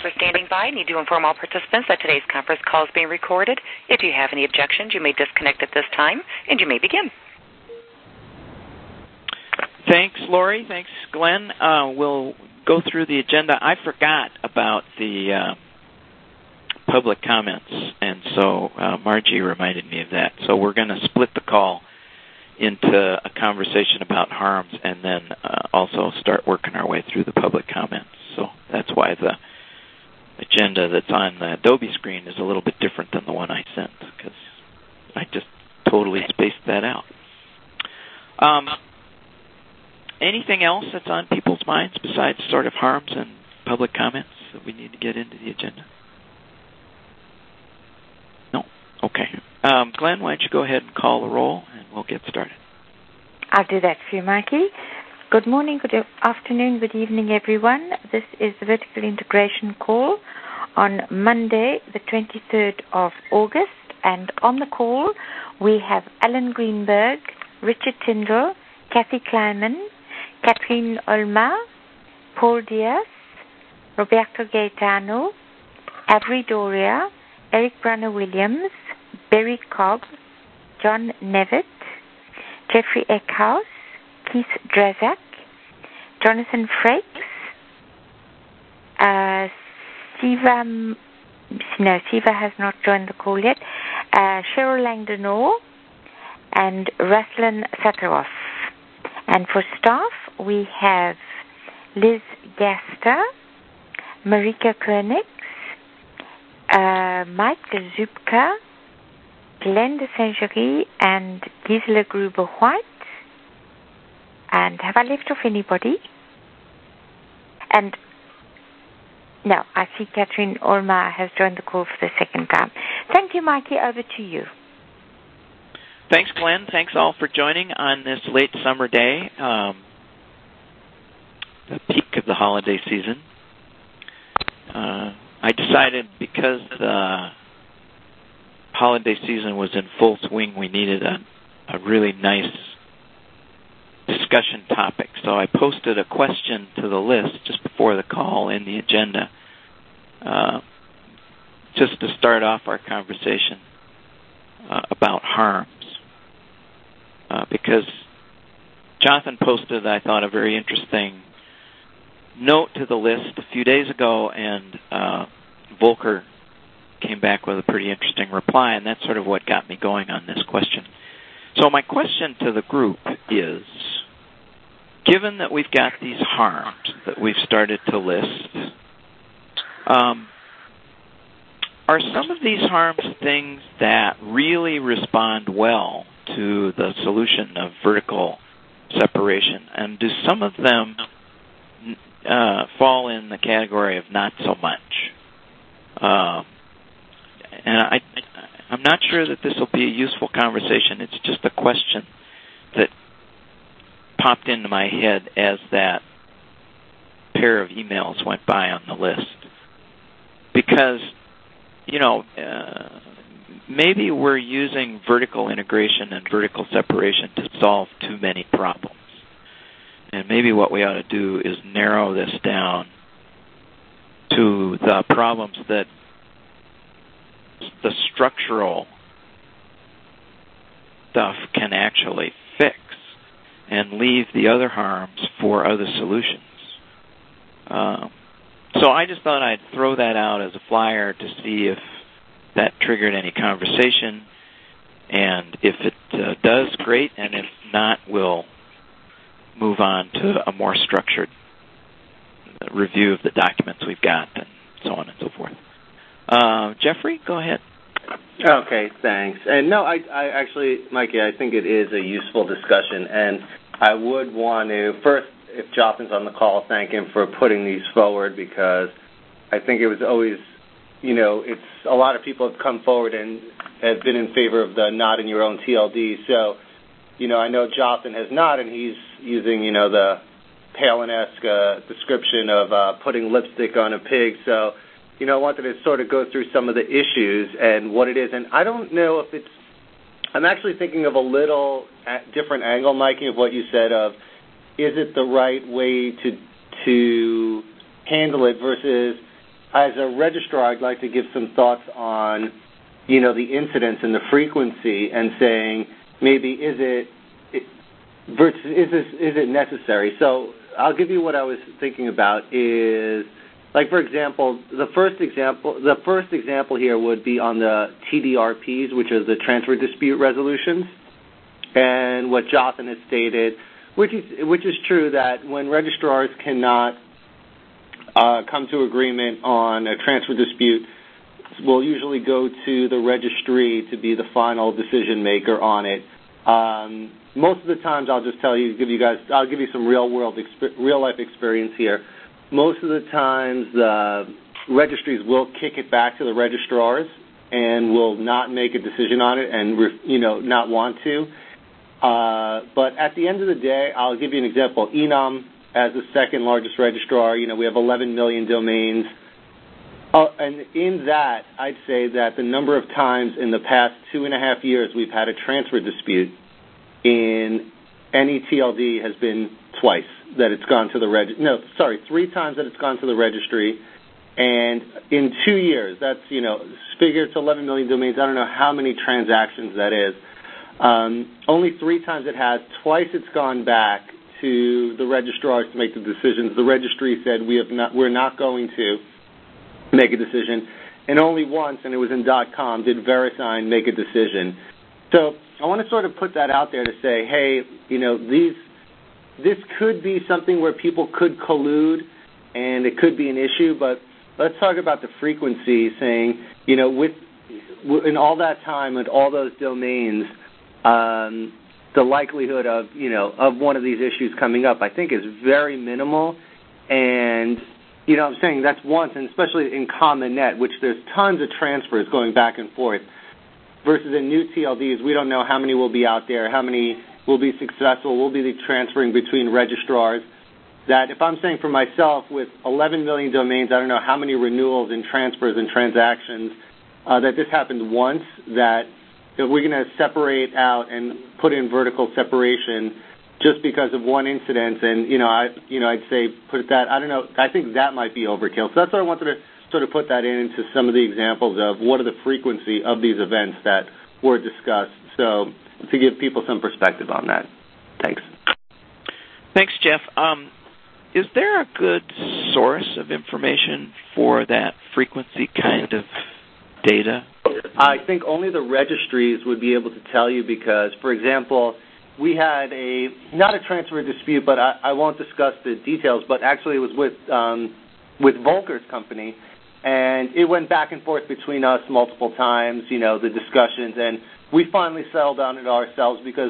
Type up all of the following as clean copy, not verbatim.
for standing by. Need to inform all participants that today's conference call is being recorded. If you have any objections, you may disconnect at this time, and you may begin. Thanks, Lori. Thanks, Glenn. We'll go through the agenda. I forgot about the public comments, and so Margie reminded me of that. So we're going to split the call into a conversation about harms and then also start working our way through the public comments. So that's why the agenda that's on the Adobe screen is a little bit different than the one I sent, because I just totally spaced that out. Anything else that's on people's minds besides sort of harms and public comments that we need to get into the agenda? No? Okay. Glenn, why don't you go ahead and call the roll, and we'll get started. I'll do that for you, Mikey. Good morning, good afternoon, good evening, everyone. This is the Vertical Integration Call on Monday, the 23rd of August. And on the call, we have Alan Greenberg, Richard Tyndall, Kathy Kleiman, Catherine Olma, Paul Diaz, Roberto Gaetano, Avery Doria, Eric Brunner-Williams, Berry Cobb, John Nevitt, Jeffrey Eckhouse, Keith Drazak, Jonathan Frakes, Siva has not joined the call yet, Cheryl Langdonor, and Ruslan Satharoff. And for staff, we have Liz Gaster, Marika Koenigs, Mike Zupka, Glenn de Saint-Jury, and Gisela Gruber-White. And have I left off anybody? And no, I see Catherine Olma has joined the call for the second time. Thank you, Mikey. Over to you. Thanks, Glenn. Thanks all for joining on this late summer day, the peak of the holiday season. I decided because the holiday season was in full swing, we needed a really nice discussion topic. So I posted a question to the list just before the call in the agenda, just to start off our conversation about harms. Because Jonathan posted, I thought, a very interesting note to the list a few days ago, and Volker came back with a pretty interesting reply, and that's sort of what got me going on this question. So my question to the group is, given that we've got these harms that we've started to list, are some of these harms things that really respond well to the solution of vertical separation, and do some of them fall in the category of not so much? And I'm not sure that this will be a useful conversation. It's just a question that popped into my head as that pair of emails went by on the list. Because, maybe we're using vertical integration and vertical separation to solve too many problems. And maybe what we ought to do is narrow this down to the problems that the structural stuff can actually fix, and leave the other harms for other solutions. So I just thought I'd throw that out as a flyer to see if that triggered any conversation, and if it does, great, and if not, we'll move on to a more structured review of the documents we've got, and so on and so forth. Jeffrey, go ahead. Okay, thanks. And no, I actually, Mikey, I think it is a useful discussion, and I would want to, first, if Jonathan's on the call, thank him for putting these forward, because I think it was always, it's a lot of people have come forward and have been in favor of the not in your own TLD. So, I know Jonathan has not, and he's using, the Palin-esque description of putting lipstick on a pig. So, I wanted to sort of go through some of the issues and what it is. And I don't know if I'm actually thinking of a little different angle, Mikey, of what you said of, is it the right way to handle it versus as a registrar, I'd like to give some thoughts on, the incidence and the frequency, and saying maybe is it necessary? So I'll give you what I was thinking about is, like, for example, the first example here would be on the TDRPs, which are the transfer dispute resolutions, and what Jonathan has stated, which is true, that when registrars cannot come to agreement on a transfer dispute, we'll usually go to the registry to be the final decision maker on it. Most of the times, I'll just I'll give you some real life experience here. Most of the times, the registries will kick it back to the registrars and will not make a decision on it and not want to. But at the end of the day, I'll give you an example. Enum, as the second largest registrar, we have 11 million domains. And in that, I'd say that the number of times in the past 2.5 years we've had a transfer dispute in any TLD has been twice that it's gone to the 3 times that it's gone to the registry. And in 2 years, that's, figure it's 11 million domains. I don't know how many transactions that is. Only 3 times it has. Twice it's gone back to the registrars to make the decisions. The registry said we're not going to make a decision. And only once, and it was in .com, did VeriSign make a decision. So I want to sort of put that out there to say, hey, this could be something where people could collude, and it could be an issue, but let's talk about the frequency, saying, in all that time, with all those domains, the likelihood of one of these issues coming up, I think, is very minimal. And, I'm saying that's once, and especially in CommonNet, which there's tons of transfers going back and forth, versus in new TLDs, we don't know how many will be out there, how many will be successful, will be transferring between registrars. That if I'm saying for myself, with 11 million domains, I don't know how many renewals and transfers and transactions, that this happened once, that if we're going to separate out and put in vertical separation just because of one incident, and, I'd say put that, I don't know, I think that might be overkill. So that's why I wanted to sort of put that into some of the examples of what are the frequency of these events that were discussed. So to give people some perspective on that. Thanks. Thanks, Jeff. Is there a good source of information for that frequency kind of data? I think only the registries would be able to tell you because, for example, we had not a transfer dispute, but I won't discuss the details, but actually it was with Volker's company, and it went back and forth between us multiple times, the discussions, and we finally settled on it ourselves because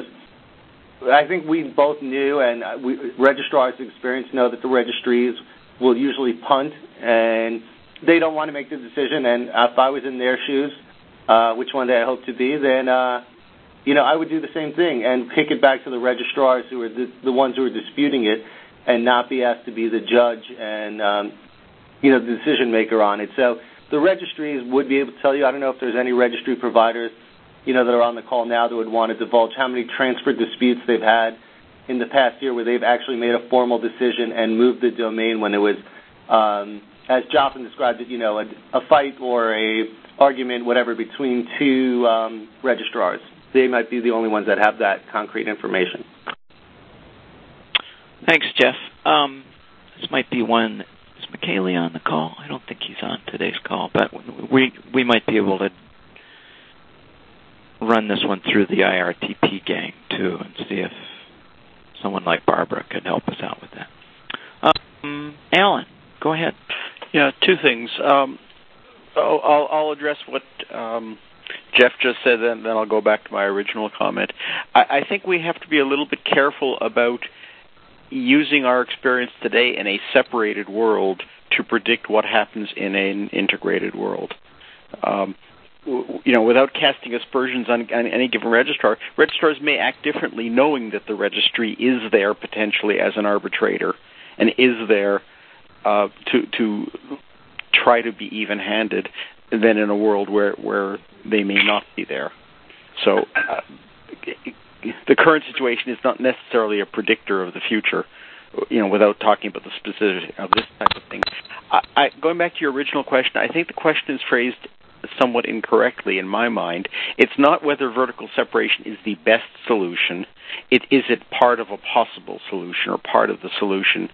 I think we both knew, and registrars' experience know that the registries will usually punt, and they don't want to make the decision. And if I was in their shoes, which one day I hope to be, then I would do the same thing and kick it back to the registrars who are the ones who are disputing it, and not be asked to be the judge and the decision maker on it. So the registries would be able to tell you. I don't know if there's any registry providers that are on the call now that would want to divulge how many transfer disputes they've had in the past year where they've actually made a formal decision and moved the domain when it was, as Jonathan described it, a fight or a argument, whatever, between two registrars. They might be the only ones that have that concrete information. Thanks, Jeff. This might be one. Is McKaylee on the call? I don't think he's on today's call, but we might be able to run this one through the IRTP gang, too, and see if someone like Barbara could help us out with that. Alan, go ahead. Yeah, 2 things. I'll address what Jeff just said, and then I'll go back to my original comment. I think we have to be a little bit careful about using our experience today in a separated world to predict what happens in an integrated world. Without casting aspersions on any given registrar, registrars may act differently knowing that the registry is there potentially as an arbitrator and is there to try to be even-handed than in a world where they may not be there. So the current situation is not necessarily a predictor of the future. without talking about the specifics of this type of thing. Going back to your original question, I think the question is phrased somewhat incorrectly in my mind. It's not whether vertical separation is the best solution. Is it part of a possible solution or part of the solution?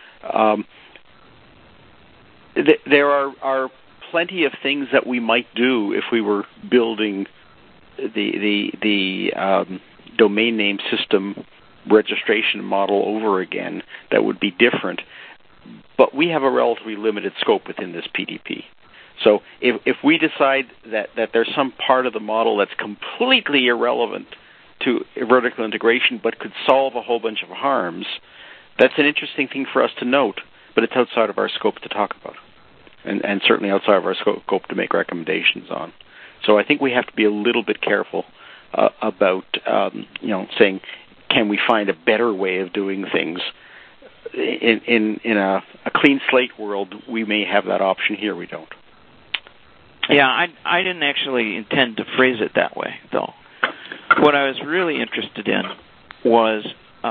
There are plenty of things that we might do if we were building the domain name system registration model over again that would be different. But we have a relatively limited scope within this PDP. So if we decide that there's some part of the model that's completely irrelevant to vertical integration but could solve a whole bunch of harms, that's an interesting thing for us to note, but it's outside of our scope to talk about, and certainly outside of our scope to make recommendations on. So I think we have to be a little bit careful about saying, can we find a better way of doing things? In a clean slate world, we may have that option. Here we don't. Yeah, I didn't actually intend to phrase it that way, though. What I was really interested in was,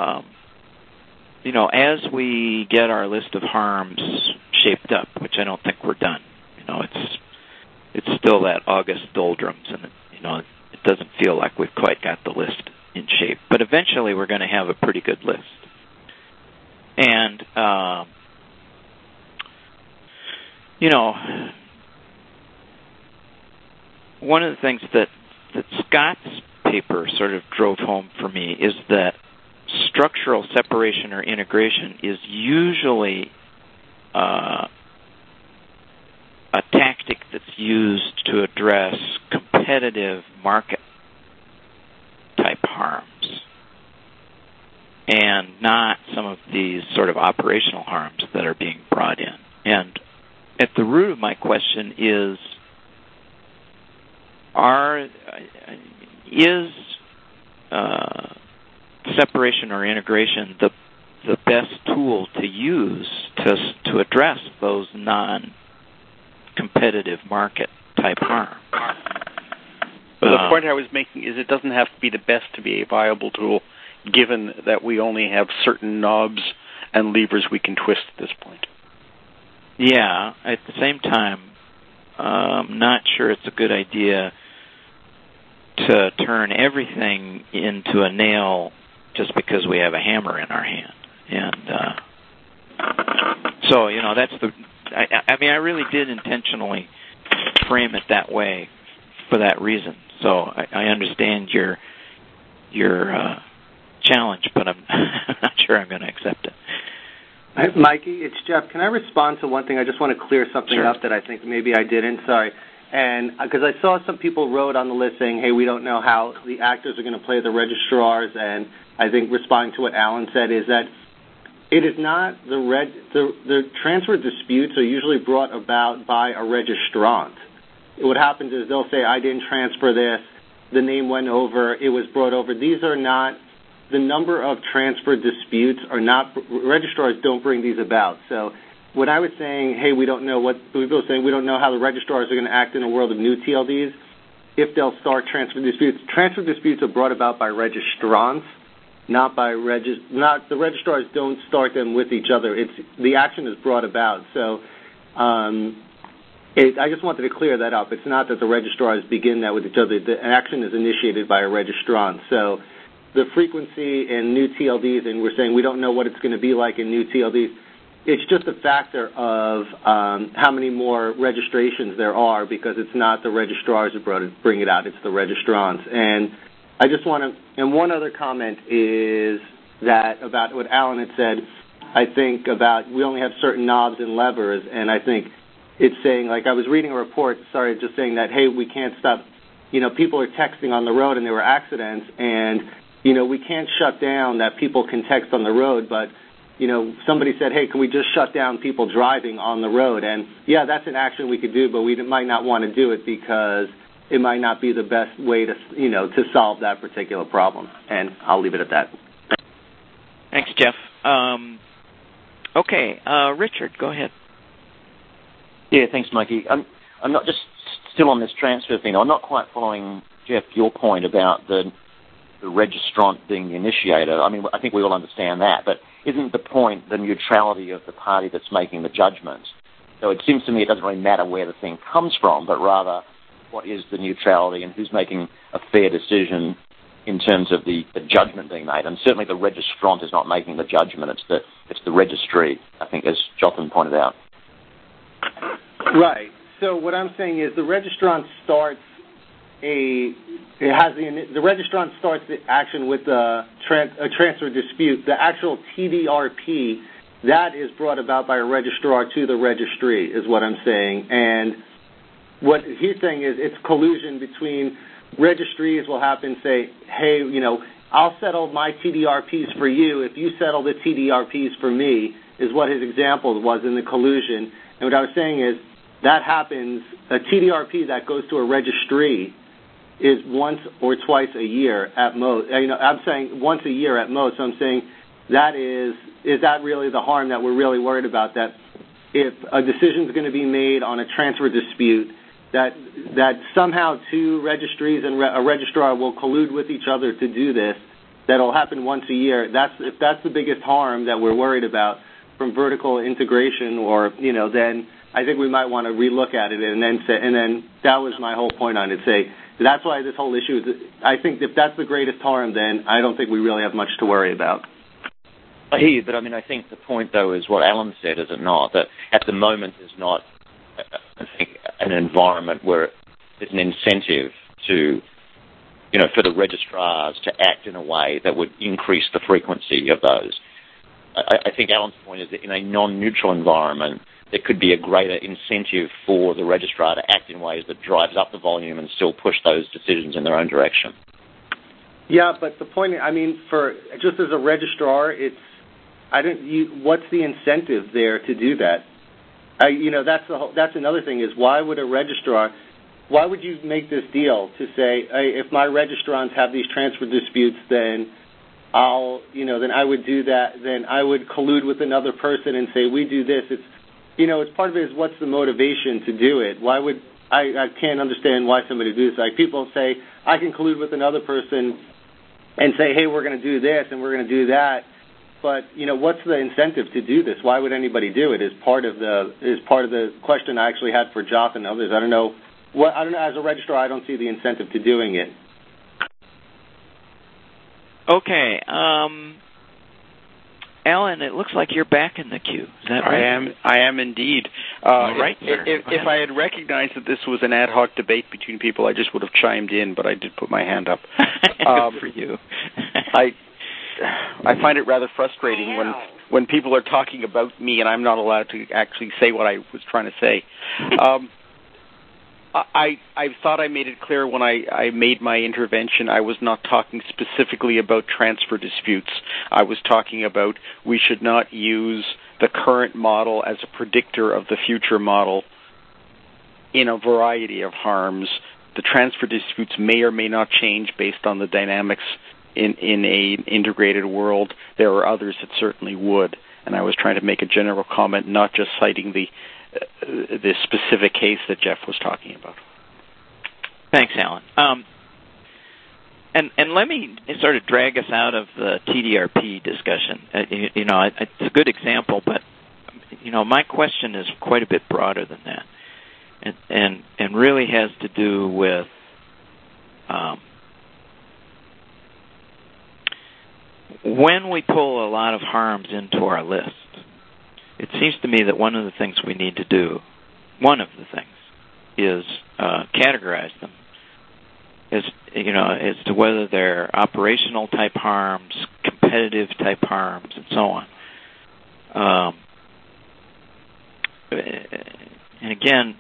as we get our list of harms shaped up, which I don't think we're done. It's still that August doldrums, and it doesn't feel like we've quite got the list in shape. But eventually, we're going to have a pretty good list. And one of the things that Scott's paper sort of drove home for me is that structural separation or integration is usually a tactic that's used to address competitive market type harms, and not some of these sort of operational harms that are being brought in. And at the root of my question is separation or integration the best tool to use to address those non-competitive market type harms? But the point I was making is it doesn't have to be the best to be a viable tool, given that we only have certain knobs and levers we can twist at this point. Yeah, at the same time, I'm not sure it's a good idea to turn everything into a nail just because we have a hammer in our hand. And so, that's I really did intentionally frame it that way for that reason. So I understand your challenge, but I'm not sure I'm going to accept it. Mikey, it's Jeff. Can I respond to one thing? I just want to clear something up that I think maybe I didn't. Sorry. And because I saw some people wrote on the list saying, hey, we don't know how the actors are going to play the registrars, and I think responding to what Alan said is that it is not the transfer disputes are usually brought about by a registrant. What happens is they'll say, I didn't transfer this, the name went over, it was brought over. These are not, the number of transfer disputes are not, registrars don't bring these about. So when I was saying, hey, we don't know what, people are saying we don't know how the registrars are going to act in a world of new TLDs, if they'll start transfer disputes. Transfer disputes are brought about by registrants, not by the registrars don't start them with each other. It's the action is brought about. So I just wanted to clear that up. It's not that the registrars begin that with each other. The action is initiated by a registrant. So the frequency in new TLDs, and we're saying we don't know what it's going to be like in new TLDs, it's just a factor of how many more registrations there are, because it's not the registrars who bring it out, it's the registrants. And I just want to, and one other comment is that about what Alan had said, I think about we only have certain knobs and levers, and I think it's saying, like I was reading a report, just saying that, hey, we can't stop, people are texting on the road and there were accidents, and, we can't shut down that people can text on the road, but somebody said, hey, can we just shut down people driving on the road? And, yeah, that's an action we could do, but we might not want to do it because it might not be the best way to, to solve that particular problem. And I'll leave it at that. Thanks, Jeff. Okay, Richard, go ahead. Yeah, thanks, Mikey. I'm not just still on this transfer thing. I'm not quite following, Jeff, your point about the the registrant being the initiator. I mean, I think we all understand that, but isn't the point the neutrality of the party that's making the judgment? So it seems to me it doesn't really matter where the thing comes from, but rather what is the neutrality and who's making a fair decision in terms of the judgment being made. And certainly the registrant is not making the judgment, it's the registry, I think, as Jotham pointed out. Right. So what I'm saying is the registrant starts the action with a transfer dispute. The actual TDRP, that is brought about by a registrar to the registry, is what I'm saying. And what he's saying is it's collusion between registries will happen, say, hey, I'll settle my TDRPs for you if you settle the TDRPs for me, is what his example was in the collusion. And what I was saying is that happens, a TDRP that goes to a registry is once or twice a year at most. I'm saying once a year at most. So I'm saying that is that really the harm that we're really worried about, that if a decision is going to be made on a transfer dispute, that somehow two registries and a registrar will collude with each other to do this, that'll happen once a year. If that's the biggest harm that we're worried about from vertical integration, or, then I think we might want to relook at it and then that was my whole point on it. Say, that's why this whole issue is, I think if that's the greatest harm, then I don't think we really have much to worry about. I hear you, but I think the point, though, is what Alan said, is it not? That at the moment is not, I think, an environment where there's an incentive to, for the registrars to act in a way that would increase the frequency of those. I think Alan's point is that in a non-neutral environment, there could be a greater incentive for the registrar to act in ways that drives up the volume and still push those decisions in their own direction. Yeah, but the point, for just as a registrar, what's the incentive there to do that? That's another thing, is why would you make this deal to say, hey, if my registrants have these transfer disputes, then then I would do that, then I would collude with another person and say, we do this. It's part of it is what's the motivation to do it? Why would, I can't understand why somebody would do this. Like, people say, I can collude with another person and say, hey, we're going to do this and we're going to do that. But, what's the incentive to do this? Why would anybody do it? Is part of the question I actually had for Joth and others. I don't know. As a registrar, I don't see the incentive to doing it. Okay. Alan, it looks like you're back in the queue. Is that right? I am indeed. All right, sir. If I had recognized that this was an ad hoc debate between people, I just would have chimed in, but I did put my hand up. Good for you. I find it rather frustrating when people are talking about me and I'm not allowed to actually say what I was trying to say. I thought I made it clear when I made my intervention. I was not talking specifically about transfer disputes. I was talking about we should not use the current model as a predictor of the future model in a variety of harms. The transfer disputes may or may not change based on the dynamics in an integrated world. There are others that certainly would. And I was trying to make a general comment, not just citing the specific case that Jeff was talking about. Thanks, Alan. And let me sort of drag us out of the TDRP discussion. It's a good example, but my question is quite a bit broader than that, and really has to do with when we pull a lot of harms into our list. It seems to me that one of the things we need to do, is categorize them as to whether they're operational type harms, competitive type harms, and so on. And again,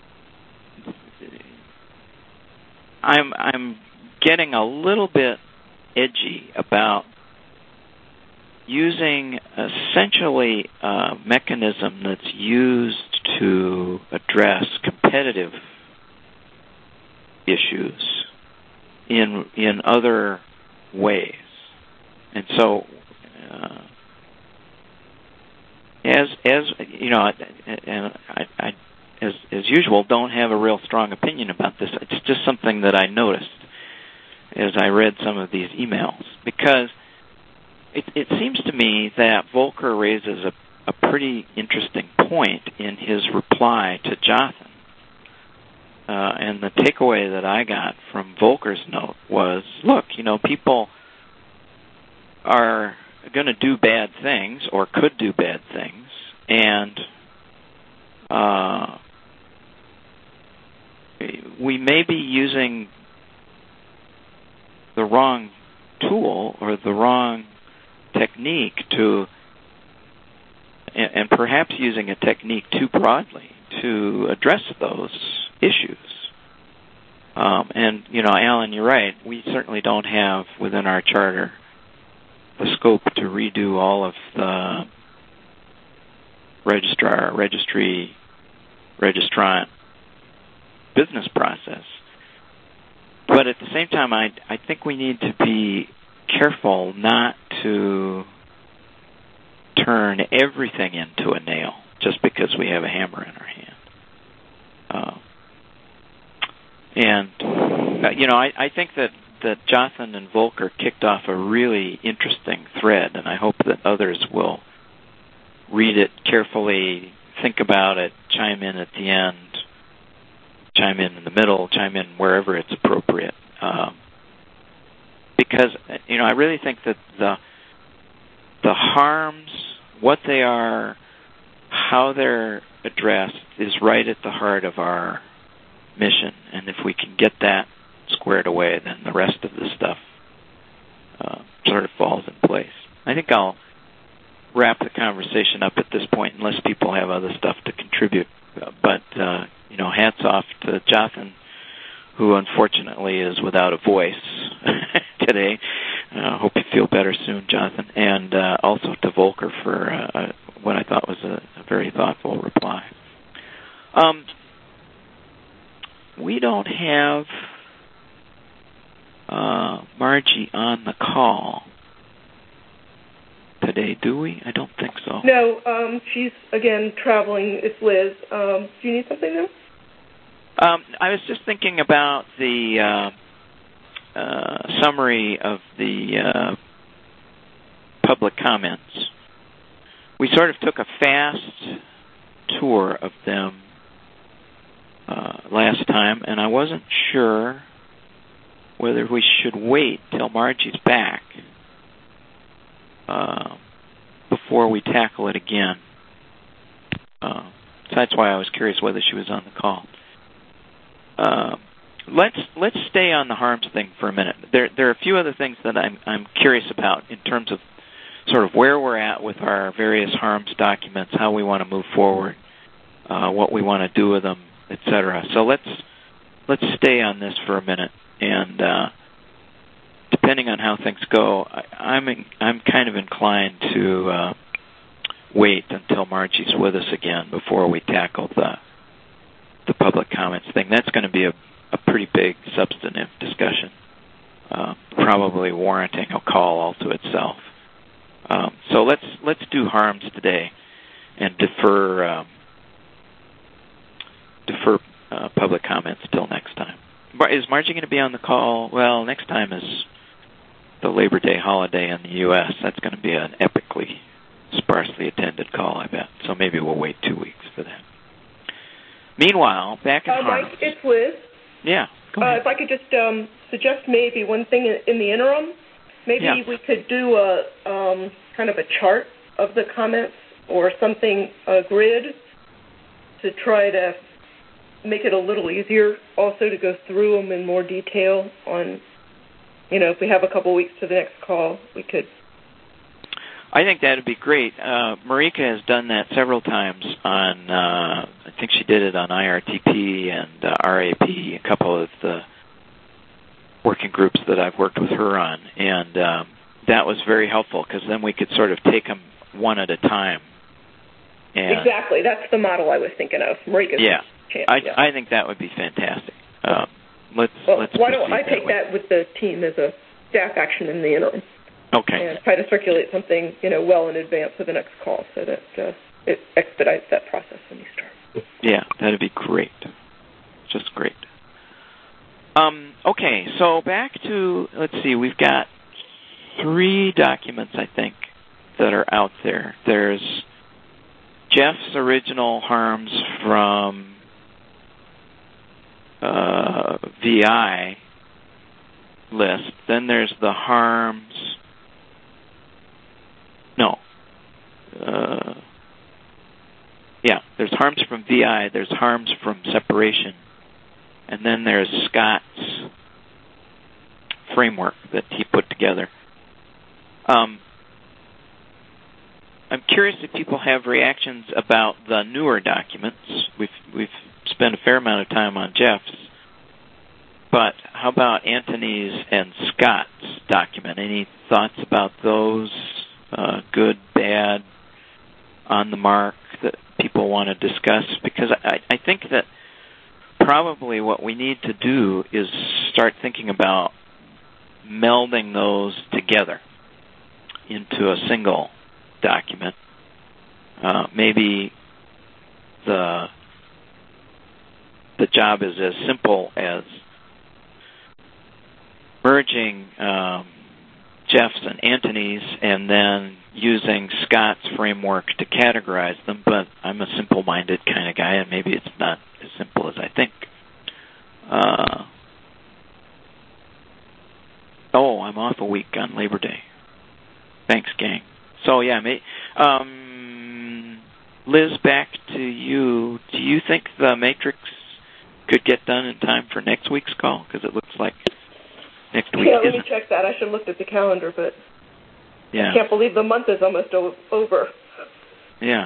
I'm getting a little bit edgy about using essentially a mechanism that's used to address competitive issues in other ways. And so, as usual, don't have a real strong opinion about this. It's just something that I noticed. as I read some of these emails, because it seems to me that Volker raises a pretty interesting point in his reply to Jothan. And the takeaway that I got from Volker's note was, look, people are going to do bad things or could do bad things, and we may be using the wrong tool or the wrong technique and perhaps using a technique too broadly to address those issues. And, Alan, you're right. We certainly don't have within our charter the scope to redo all of the registry, registrant business process. But at the same time, I think we need to be careful not to turn everything into a nail just because we have a hammer in our hand. I think that Jothan and Volker kicked off a really interesting thread, and I hope that others will read it carefully, think about it, chime in at the end, chime in the middle, chime in wherever it's appropriate. Because, I really think that the harms, what they are, how they're addressed, is right at the heart of our mission. And if we can get that squared away, then the rest of the stuff sort of falls in place. I think I'll wrap the conversation up at this point unless people have other stuff to contribute. But, hats off to Jothan, who unfortunately is without a voice today. Hope you feel better soon, Jothan. And also to Volker for what I thought was a very thoughtful reply. We don't have Margie on the call today, do we? I don't think so. No, she's, again, traveling. It's Liz. Do you need something now? I was just thinking about the summary of the public comments. We sort of took a fast tour of them last time, and I wasn't sure whether we should wait till Margie's back before we tackle it again. So that's why I was curious whether she was on the call. Let's stay on the harms thing for a minute. There are a few other things that I'm curious about in terms of sort of where we're at with our various harms documents, how we want to move forward, what we want to do with them, etc. So let's stay on this for a minute, and depending on how things go, I'm kind of inclined to wait until Margie's with us again before we tackle the public comments thing. That's going to be a pretty big substantive discussion, probably warranting a call all to itself. So let's do harms today and defer public comments till next time. Is Margie going to be on the call? Well, next time is the Labor Day holiday in the U.S. That's going to be an epically sparsely attended call, I bet. So maybe we'll wait 2 weeks for that. Meanwhile, back in harms. Mike, it's Liz. Yeah, go ahead. If I could just suggest maybe one thing in the interim, maybe we could do a kind of a chart of the comments or something, a grid, to try to make it a little easier also to go through them in more detail on, if we have a couple weeks to the next call, we could. I think that would be great. Marika has done that several times on, I think she did it on IRTP and RAP, a couple of the working groups that I've worked with her on. And that was very helpful because then we could sort of take them one at a time. And exactly. That's the model I was thinking of. Marika's chance. I think that would be fantastic. Let's why don't I take that with the team as a staff action in the interim? Okay. And try to circulate something, well in advance of the next call so that it expedites that process when you start. Yeah, that'd be great. Just great. Okay, so back to, let's see, we've got 3 documents, I think, that are out there. There's Jeff's original harms from VI list. Then there's the harms... there's harms from VI, there's harms from separation, and then there's Scott's framework that he put together. I'm curious if people have reactions about the newer documents. We've spent a fair amount of time on Jeff's, but how about Anthony's and Scott's document? Any thoughts about those? Good, bad, on the mark that people want to discuss? Because I think that probably what we need to do is start thinking about melding those together into a single document. Maybe the job is as simple as merging Jeff's and Anthony's and then using Scott's framework to categorize them, but I'm a simple-minded kind of guy, and maybe it's not as simple as I think. I'm off a week on Labor Day. Thanks, gang. So, yeah, Liz, back to you. Do you think the matrix could get done in time for next week's call? Because it looks like next week. Yeah, let me check that. I should have looked at the calendar, but I can't believe the month is almost over. Yeah.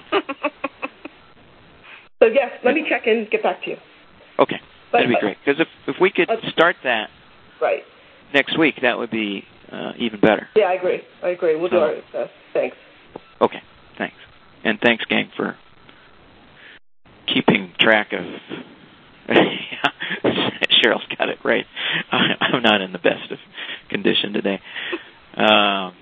So, yes, let me check and get back to you. Okay. That'd be great. Because if we could start that next week, that would be even better. Yeah, I agree. We'll do our best. Thanks. Okay. Thanks. And thanks, gang, for keeping track of... Cheryl's got it right. I'm not in the best of condition today. I'm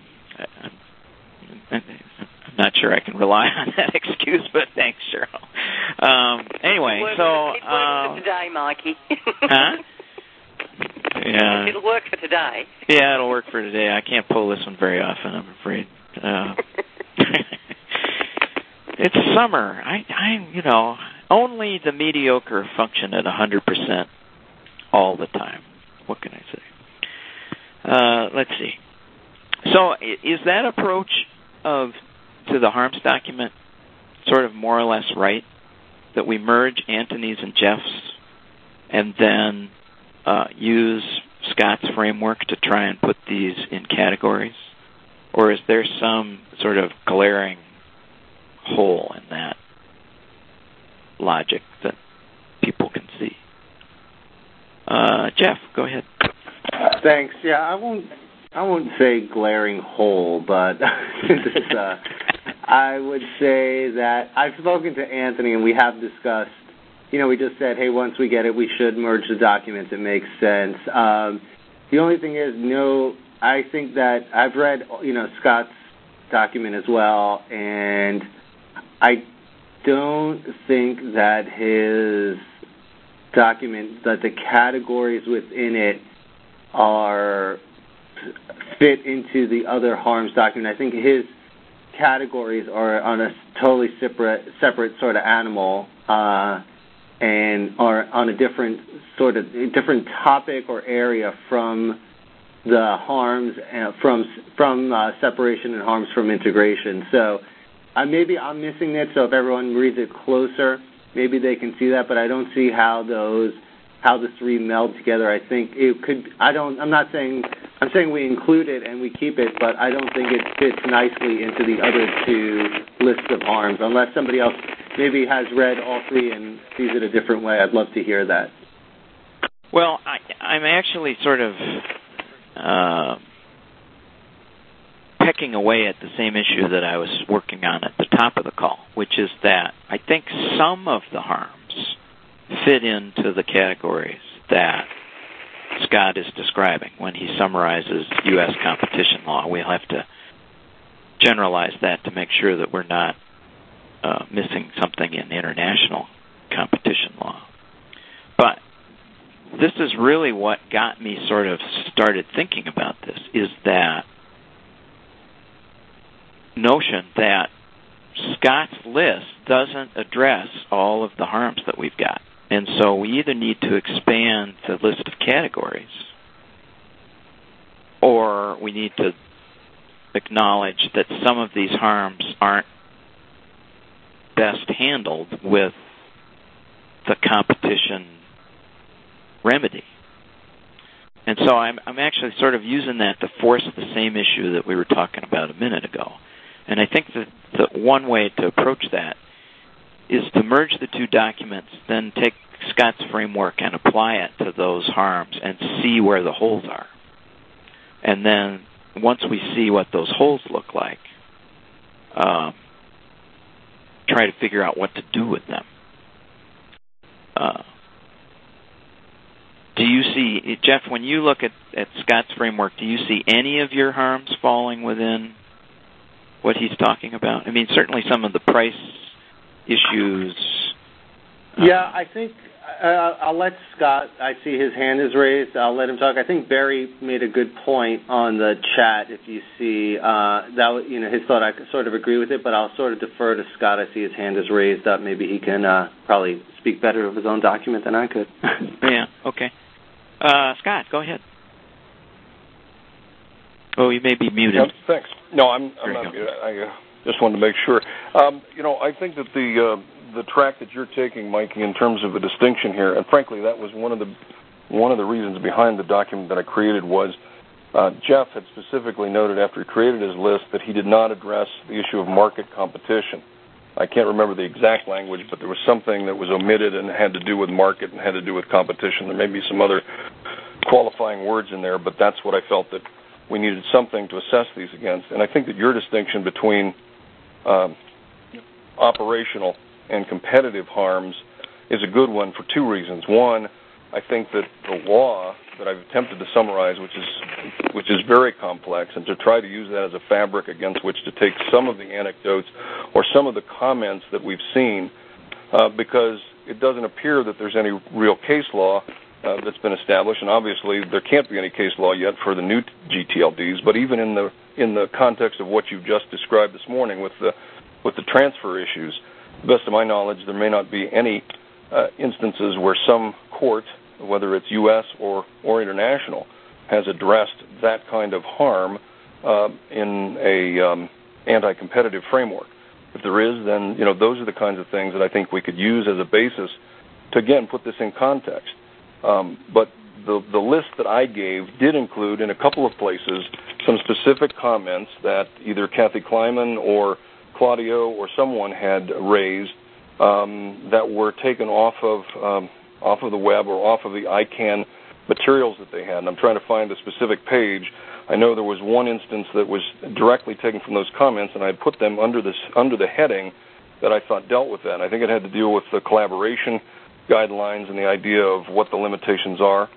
not sure I can rely on that excuse, but thanks, Cheryl. Anyway, it works for today, Mikey. Huh? Yeah. It'll work for today. Yeah, it'll work for today. I can't pull this one very often, I'm afraid. It's summer. Only the mediocre function at 100% all the time. What can I say? Let's see. So is that approach to the harms document sort of more or less right? That we merge Anthony's and Jeff's and then use Scott's framework to try and put these in categories? Or is there some sort of glaring hole in that logic that people can see? Jeff, go ahead. Thanks. Yeah, I won't say glaring hole, but I would say that I've spoken to Anthony and we have discussed. We just said, hey, once we get it, we should merge the documents. It makes sense. The only thing is, I think that I've read, Scott's document as well, and I don't think that his document, that the categories within it fit into the other harms document. I think his categories are on a totally separate sort of animal, and are on a different topic or area from the harms, from separation and harms from integration. So maybe I'm missing it. So if everyone reads it closer, maybe they can see that. But I don't see how the three meld together. I think it could. I'm saying we include it and we keep it, but I don't think it fits nicely into the other two lists of harms. Unless somebody else maybe has read all three and sees it a different way, I'd love to hear that. Well, I'm actually sort of pecking away at the same issue that I was working on at the top of the call, which is that I think some of the harms fit into the categories that Scott is describing when he summarizes U.S. competition law. We'll have to generalize that to make sure that we're not missing something in international competition law. But this is really what got me sort of started thinking about this, is that notion that Scott's list doesn't address all of the harms that we've got. And so we either need to expand the list of categories, or we need to acknowledge that some of these harms aren't best handled with the competition remedy. And so I'm actually sort of using that to force the same issue that we were talking about a minute ago. And I think that the one way to approach that is to merge the two documents, then take Scott's framework and apply it to those harms and see where the holes are. And then once we see what those holes look like, try to figure out what to do with them. Do you see, Jeff, when you look at Scott's framework, do you see any of your harms falling within what he's talking about? I mean, certainly some of the price issues. Yeah, I think I'll let Scott, I see his hand is raised. I'll let him talk. I think Barry made a good point on the chat. If you see that, his thought, I sort of agree with it, but I'll sort of defer to Scott. I see his hand is raised up. Maybe he can probably speak better of his own document than I could. Yeah, okay. Scott, go ahead. Oh, you may be muted. Yep, thanks. No, I'm not muted. I just wanted to make sure. I think that the track that you're taking, Mikey, in terms of a distinction here, and frankly, that was one of the reasons behind the document that I created was Jeff had specifically noted after he created his list that he did not address the issue of market competition. I can't remember the exact language, but there was something that was omitted and had to do with market and had to do with competition. There may be some other qualifying words in there, but that's what I felt that we needed something to assess these against. And I think that your distinction between operational and competitive harms is a good one for two reasons. One, I think that the law that I've attempted to summarize, which is very complex, and to try to use that as a fabric against which to take some of the anecdotes or some of the comments that we've seen, because it doesn't appear that there's any real case law that's been established, and obviously there can't be any case law yet for the new GTLDs. But even in the context of what you've just described this morning with the transfer issues, to the best of my knowledge, there may not be any instances where some court, whether it's U.S. or international, has addressed that kind of harm in a anti-competitive framework. If there is, then those are the kinds of things that I think we could use as a basis to, again, put this in context. But the list that I gave did include, in a couple of places, some specific comments that either Kathy Kleiman or Claudio or someone had raised that were taken off of the web or off of the ICANN materials that they had. And I'm trying to find the specific page. I know there was one instance that was directly taken from those comments, and I put them under the heading that I thought dealt with that. And I think it had to deal with the collaboration guidelines and the idea of what the limitations are.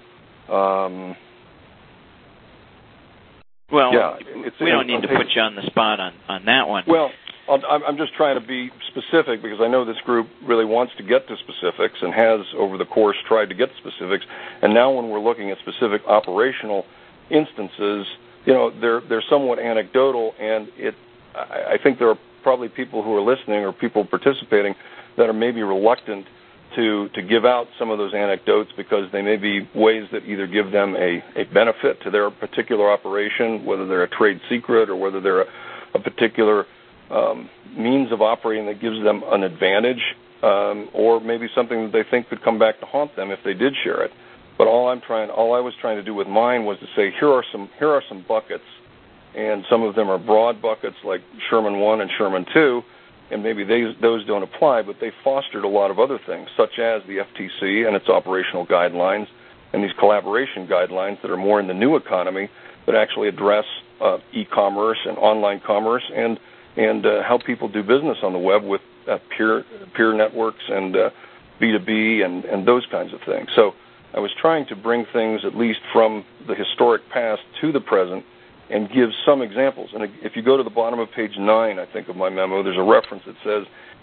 We don't need to put you on the spot on that one. Well, I'm just trying to be specific because I know this group really wants to get to specifics and has, over the course, tried to get to specifics. And now when we're looking at specific operational instances, they're somewhat anecdotal, and I think there are probably people who are listening or people participating that are maybe reluctant to give out some of those anecdotes because they may be ways that either give them a benefit to their particular operation, whether they're a trade secret or whether they're a particular means of operating that gives them an advantage, or maybe something that they think could come back to haunt them if they did share it. But all I was trying to do with mine was to say here are some buckets, and some of them are broad buckets like Sherman 1 and Sherman 2, and maybe those don't apply, but they fostered a lot of other things, such as the FTC and its operational guidelines, and these collaboration guidelines that are more in the new economy that actually address e-commerce and online commerce and how people do business on the web with peer networks and B2B and those kinds of things. So I was trying to bring things at least from the historic past to the present and give some examples. And if you go to the bottom of page 9, I think, of my memo, there's a reference that says,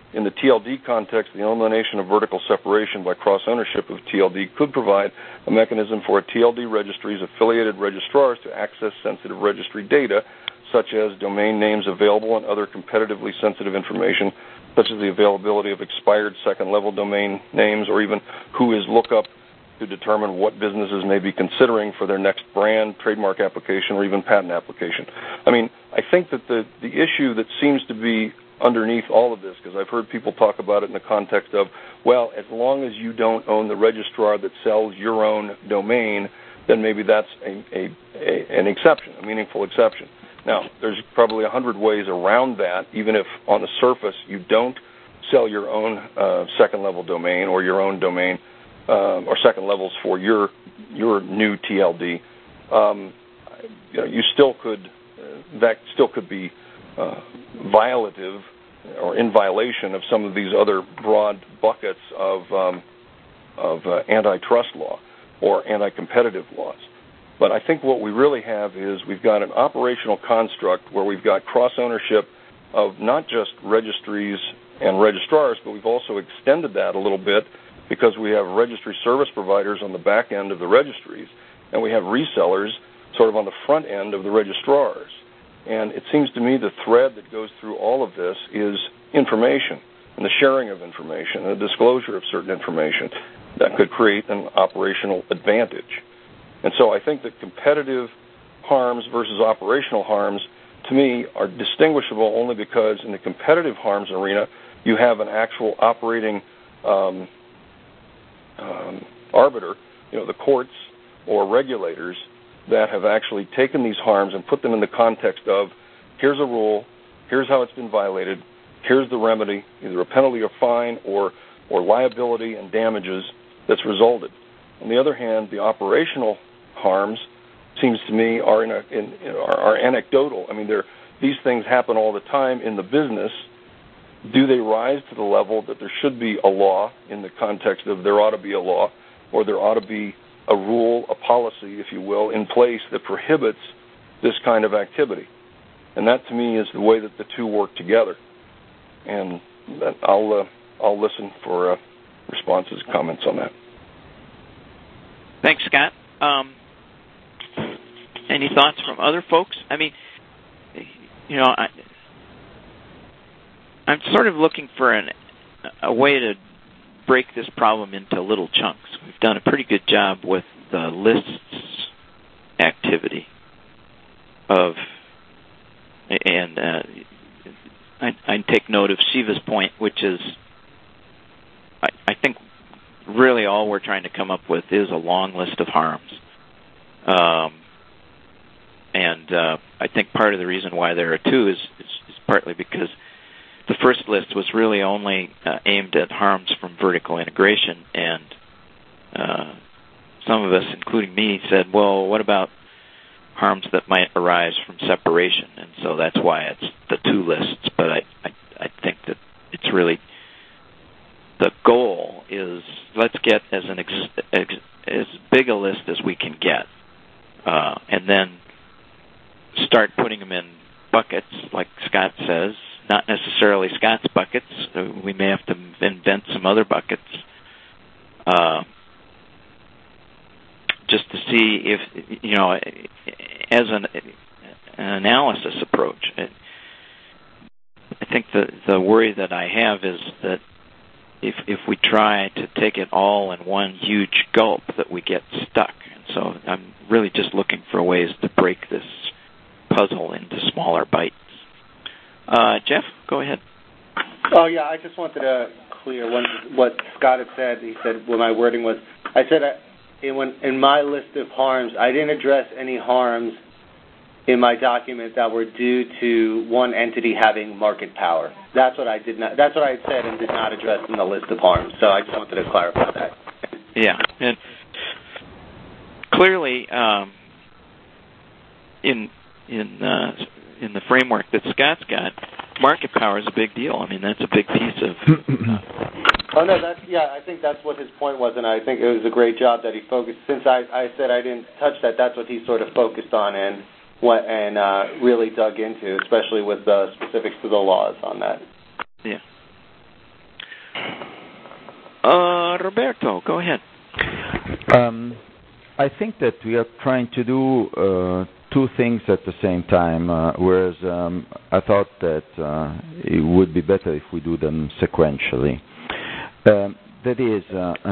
in the TLD context, the elimination of vertical separation by cross-ownership of TLD could provide a mechanism for TLD registries' affiliated registrars to access sensitive registry data, such as domain names available and other competitively sensitive information, such as the availability of expired second-level domain names, or even WHOIS lookup to determine what businesses may be considering for their next brand, trademark application, or even patent application. I mean, I think that the issue that seems to be underneath all of this, because I've heard people talk about it in the context of, well, as long as you don't own the registrar that sells your own domain, then maybe that's an exception, a meaningful exception. Now, there's probably 100 ways around that, even if on the surface you don't sell your own second-level domain or your own domain or second levels for your new TLD. You still could that still could be violative or in violation of some of these other broad buckets of antitrust law or anti-competitive laws. But I think what we really have is we've got an operational construct where we've got cross-ownership of not just registries and registrars, but we've also extended that a little bit because we have registry service providers on the back end of the registries, and we have resellers sort of on the front end of the registrars. And it seems to me the thread that goes through all of this is information and the sharing of information and the disclosure of certain information that could create an operational advantage. And so I think that competitive harms versus operational harms, to me, are distinguishable only because in the competitive harms arena, you have an actual operating arbiter, the courts or regulators that have actually taken these harms and put them in the context of, here's a rule, here's how it's been violated, here's the remedy, either a penalty or fine or liability and damages that's resulted. On the other hand, the operational harms, seems to me, are anecdotal. I mean, these things happen all the time in the business. Do they rise to the level that there should be a law in the context of there ought to be a law, or there ought to be a rule, a policy, if you will, in place that prohibits this kind of activity? And that, to me, is the way that the two work together. And I'll listen for responses, comments on that. Thanks, Scott. Any thoughts from other folks? I mean, I'm sort of looking for a way to break this problem into little chunks. We've done a pretty good job with the lists activity and I take note of Shiva's point, which is I think really all we're trying to come up with is a long list of harms. And I think part of the reason why there are two is partly because the first list was really only aimed at harms from vertical integration, and some of us, including me, said, well, what about harms that might arise from separation? And so that's why it's the two lists. But I think that it's really the goal is let's get as big a list as we can get, and then start putting them in buckets, like Scott says. Not necessarily Scott's buckets. We may have to invent some other buckets, just to see if, as an analysis approach. I think the worry that I have is that if we try to take it all in one huge gulp, that we get stuck. And so I'm really just looking for ways to break this puzzle into smaller bites. Jeff, go ahead. Oh, yeah, I just wanted to clear what Scott had said. He said what my wording was. I said in my list of harms, I didn't address any harms in my document that were due to one entity having market power. That's what I did not. That's what I had said and did not address in the list of harms. So I just wanted to clarify that. Yeah, and clearly, in the framework that Scott's got, market power is a big deal. I mean, that's a big piece of... Oh, no, I think that's what his point was, and I think it was a great job that he focused. Since I said I didn't touch that, that's what he sort of focused on and really dug into, especially with the specifics to the laws on that. Yeah. Roberto, go ahead. I think that we are trying to do two things at the same time, whereas I thought that it would be better if we do them sequentially. That is,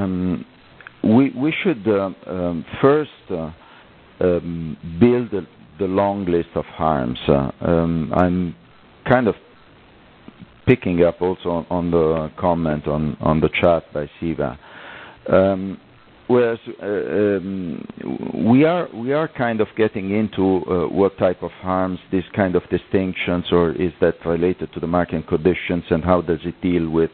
we should first build the long list of harms. I'm kind of picking up also on the comment on the chat by Siva. Whereas we are kind of getting into what type of harms, these kind of distinctions, or is that related to the market conditions, and how does it deal with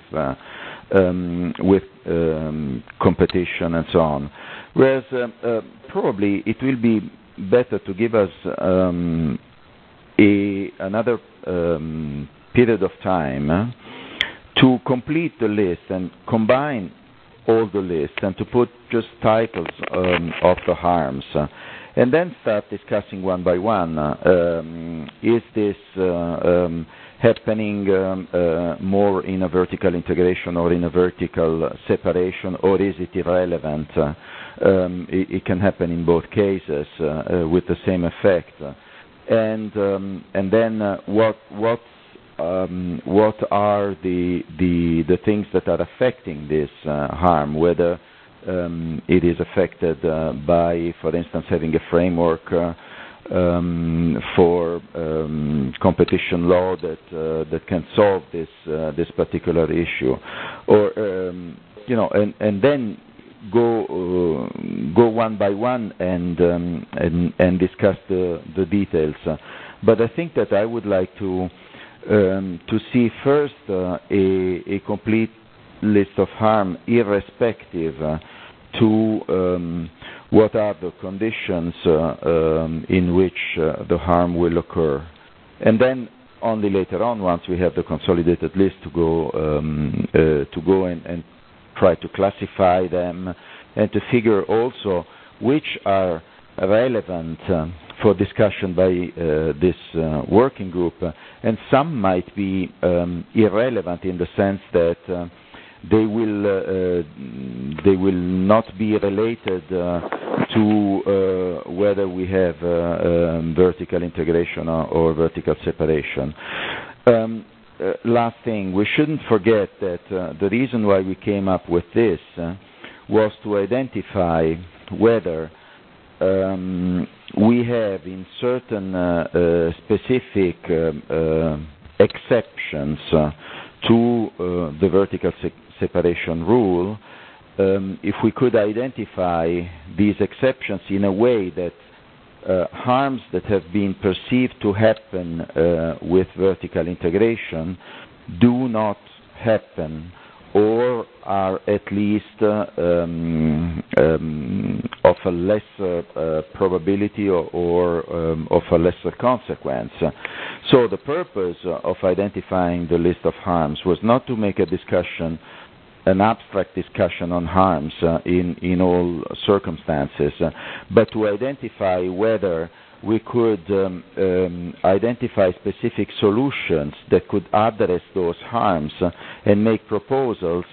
competition and so on. Whereas probably it will be better to give us another period of time to complete the list and combine all the list and to put just titles of the harms, and then start discussing one by one. Is this happening more in a vertical integration or in a vertical separation, or is it irrelevant? It can happen in both cases with the same effect. And then what are the things that are affecting this harm, whether it is affected by, for instance, having a framework for competition law that can solve this particular issue, or and then go one by one and discuss the details. But I think that I would like to see first a complete list of harm, irrespective to what are the conditions in which the harm will occur, and then only later on, once we have the consolidated list, to go and try to classify them and to figure also which are relevant for discussion by this working group, and some might be irrelevant in the sense that they will not be related to whether we have vertical integration or vertical separation. Last thing, we shouldn't forget that the reason why we came up with this was to identify whether we have in certain specific exceptions to the vertical separation rule, if we could identify these exceptions in a way that harms that have been perceived to happen with vertical integration do not happen, or are at least of a lesser probability or of a lesser consequence. So the purpose of identifying the list of harms was not to make a discussion, an abstract discussion on harms in all circumstances, but to identify whether we could identify specific solutions that could address those harms and make proposals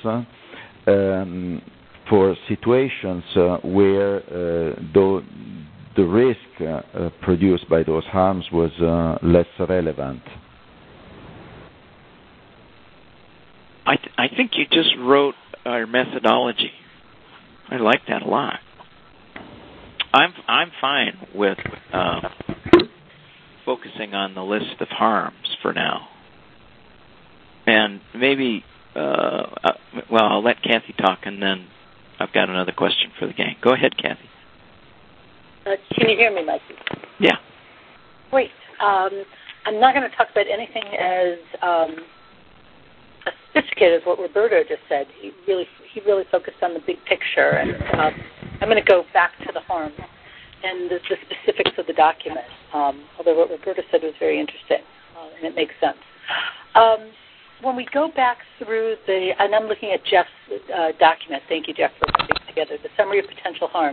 for situations where the risk produced by those harms was less relevant. I think you just wrote our methodology. I like that a lot. I'm fine with focusing on the list of harms for now, and maybe I'll let Kathy talk, and then I've got another question for the gang. Go ahead, Kathy. Can you hear me, Mikey? Yeah. Great. I'm not going to talk about anything as sophisticated as what Roberto just said. He really focused on the big picture, and I'm going to go back to the harms and the specifics of the document, although what Roberto said was very interesting, and it makes sense. When we go back through and I'm looking at Jeff's document, thank you, Jeff, for putting it together, the summary of potential harms.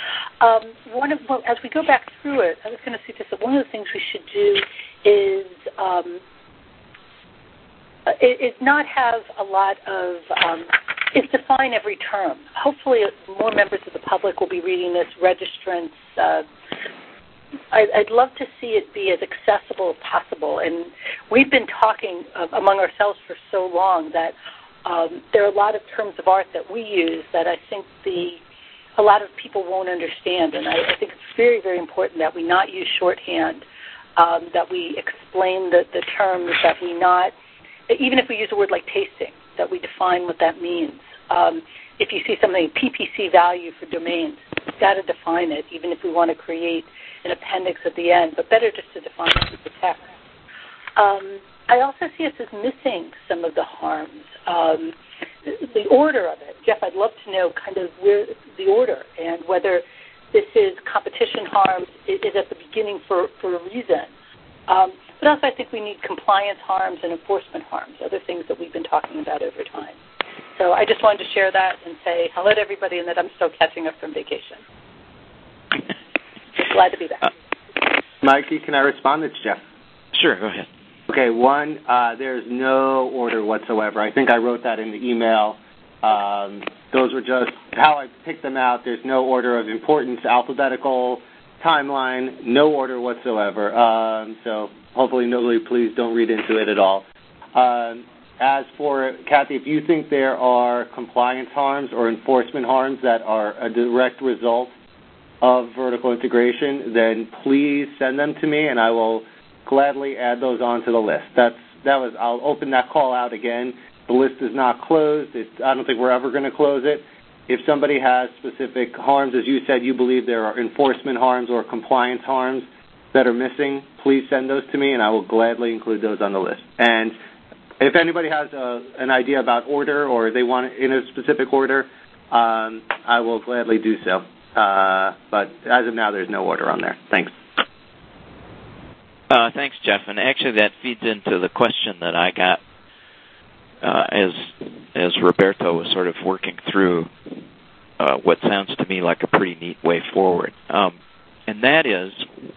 As we go back through it, I was going to suggest that one of the things we should do is is not have a lot of, is define every term. Hopefully more members of the public will be reading this, registrants. I'd love to see it be as accessible as possible. And we've been talking among ourselves for so long that there are a lot of terms of art that we use that I think a lot of people won't understand. And I think it's very, very important that we not use shorthand, that we explain the terms, that we not, even if we use a word like tasting, that we define what that means. If you see something, PPC value for domains, you've got to define it, even if we want to create an appendix at the end, but better just to define it with the text. I also see us as missing some of the harms. The order of it. Jeff, I'd love to know kind of where the order and whether this is competition harms is at the beginning for a reason. But also I think we need compliance harms and enforcement harms, other things that we've been talking about over time. So I just wanted to share that and say hello to everybody and that I'm still catching up from vacation. Glad to be back. Mikey, can I respond? It's Jeff. Sure, go ahead. Okay, one, there's no order whatsoever. I think I wrote that in the email. Those were just how I picked them out. There's no order of importance, alphabetical, timeline, no order whatsoever. So hopefully nobody, please don't read into it at all. As for, Kathy, if you think there are compliance harms or enforcement harms that are a direct result of vertical integration, then please send them to me and I will gladly add those onto the list. I'll open that call out again. The list is not closed. I don't think we're ever going to close it. If somebody has specific harms, as you said, you believe there are enforcement harms or compliance harms that are missing, please send those to me and I will gladly include those on the list. And if anybody has an idea about order or they want it in a specific order, I will gladly do so. But as of now, there's no order on there. Thanks. Thanks, Jeff. And actually, that feeds into the question that I got as Roberto was sort of working through what sounds to me like a pretty neat way forward. And that is,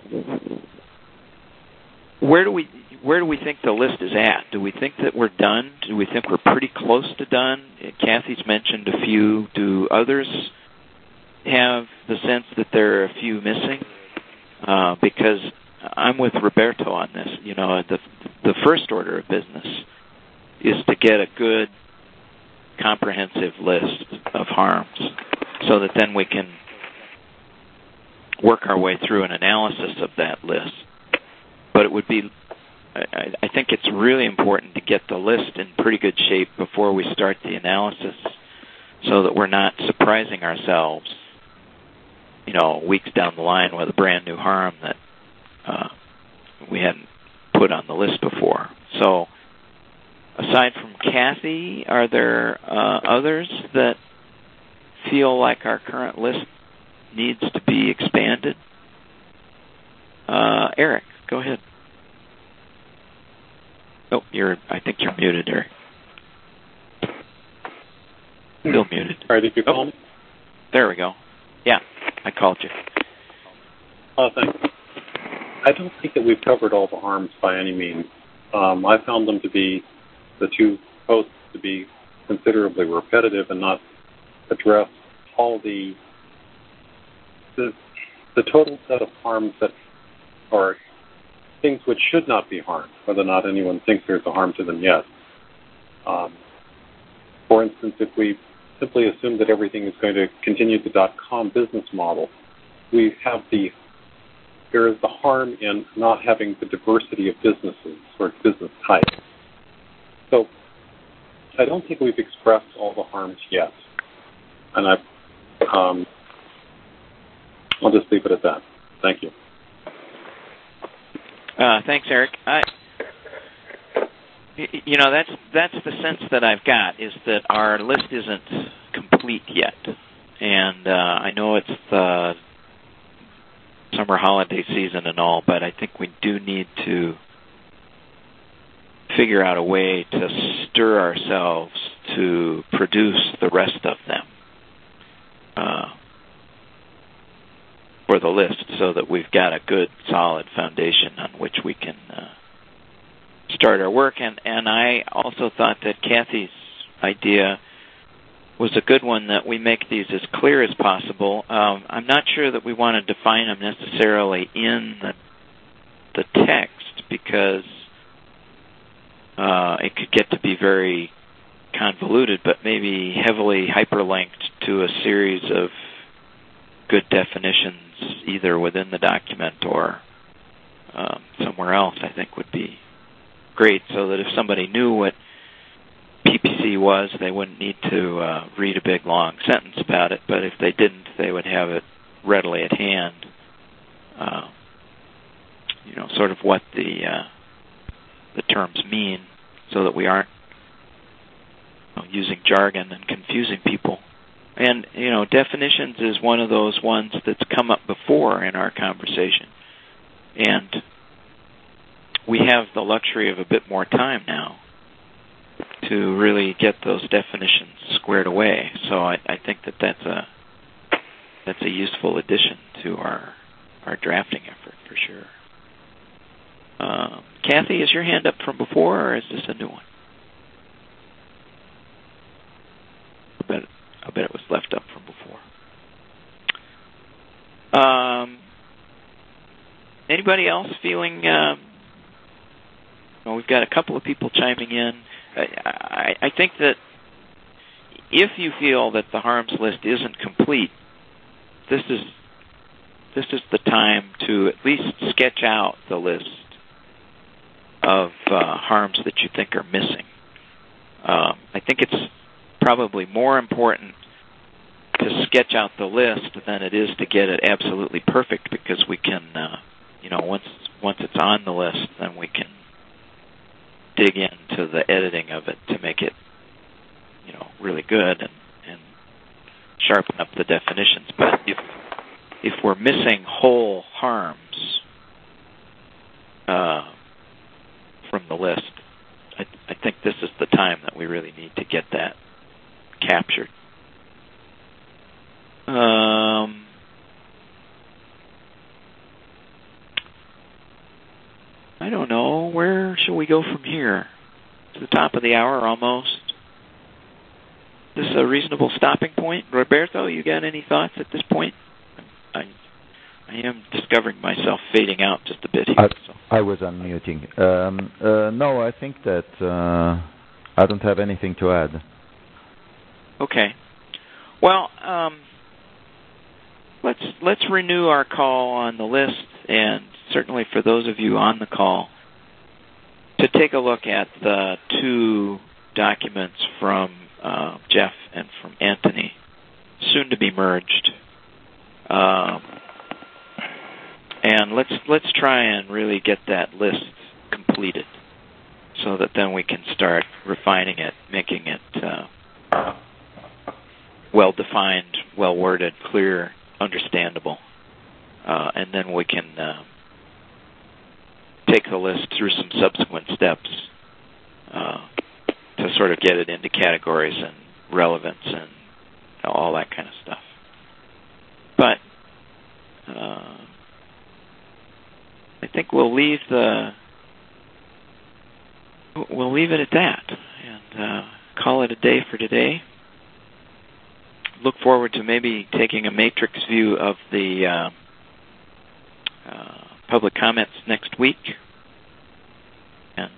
where do we think the list is at? Do we think that we're done? Do we think we're pretty close to done? Kathy's mentioned a few. Do others have the sense that there are a few missing? Because I'm with Roberto on this. You know, the first order of business is to get a good, comprehensive list of harms so that then we can work our way through an analysis of that list. But it would be, I think it's really important to get the list in pretty good shape before we start the analysis so that we're not surprising ourselves, you know, weeks down the line with a brand new harm that we hadn't put on the list before. So aside from Kathy, are there others that feel like our current list needs to be expanded? Eric, go ahead. Oh, I think you're muted, Eric. Still muted. All right, did you call me? There we go. Yeah, I called you. Thanks. I don't think that we've covered all the harms by any means. I found them to be, the two posts to be considerably repetitive and not address all the total set of harms that are things which should not be harmed, whether or not anyone thinks there's a harm to them yet. For instance, if we simply assume that everything is going to continue the .com business model, there is the harm in not having the diversity of businesses or business types. So I don't think we've expressed all the harms yet. And I'll just leave it at that. Thank you. Thanks, Eric. That's the sense that I've got, is that our list isn't complete yet. And I know it's the summer holiday season and all, but I think we do need to figure out a way to stir ourselves to produce the rest of them for the list so that we've got a good, solid foundation on which we can start our work. And I also thought that Kathy's idea was a good one, that we make these as clear as possible. I'm not sure that we want to define them necessarily in the text, because it could get to be very convoluted, but maybe heavily hyperlinked to a series of good definitions either within the document or somewhere else, I think would be great, so that if somebody knew what PPC was, they wouldn't need to read a big long sentence about it, but if they didn't, they would have it readily at hand, sort of what the terms mean, so that we aren't using jargon and confusing people. And, definitions is one of those ones that's come up before in our conversation. And we have the luxury of a bit more time now to really get those definitions squared away. So I think that's a useful addition to our drafting effort, for sure. Kathy, is your hand up from before, or is this a new one? I bet it was left up from before. Anybody else feeling... we've got a couple of people chiming in. I think that if you feel that the harms list isn't complete, this is the time to at least sketch out the list of harms that you think are missing. I think it's probably more important to sketch out the list than it is to get it absolutely perfect, because we can, once it's on the list, then we can dig into the editing of it to make it, really good and sharpen up the definitions. But if we're missing whole harms from the list, I think this is the time that we really need to get that captured. I don't know. Where shall we go from here? To the top of the hour, almost. Is this a reasonable stopping point? Roberto, you got any thoughts at this point? I am discovering myself fading out just a bit here. I was unmuting. No, I think that I don't have anything to add. Okay. Well, let's renew our call on the list, and certainly for those of you on the call, to take a look at the two documents from Jeff and from Anthony, soon to be merged. And let's try and really get that list completed, so that then we can start refining it, making it well-defined, well-worded, clear, understandable. And then we can take the list through some subsequent steps to sort of get it into categories and relevance and all that kind of stuff. But I think we'll leave it at that and call it a day for today. Look forward to maybe taking a matrix view of the public comments next week. And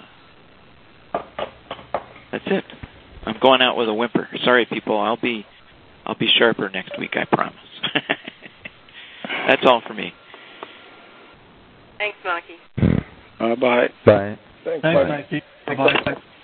that's it. I'm going out with a whimper. Sorry, people. I'll be sharper next week, I promise. That's all for me. Thanks, Maki. Bye. Bye. Thanks, Mikey. Bye-bye.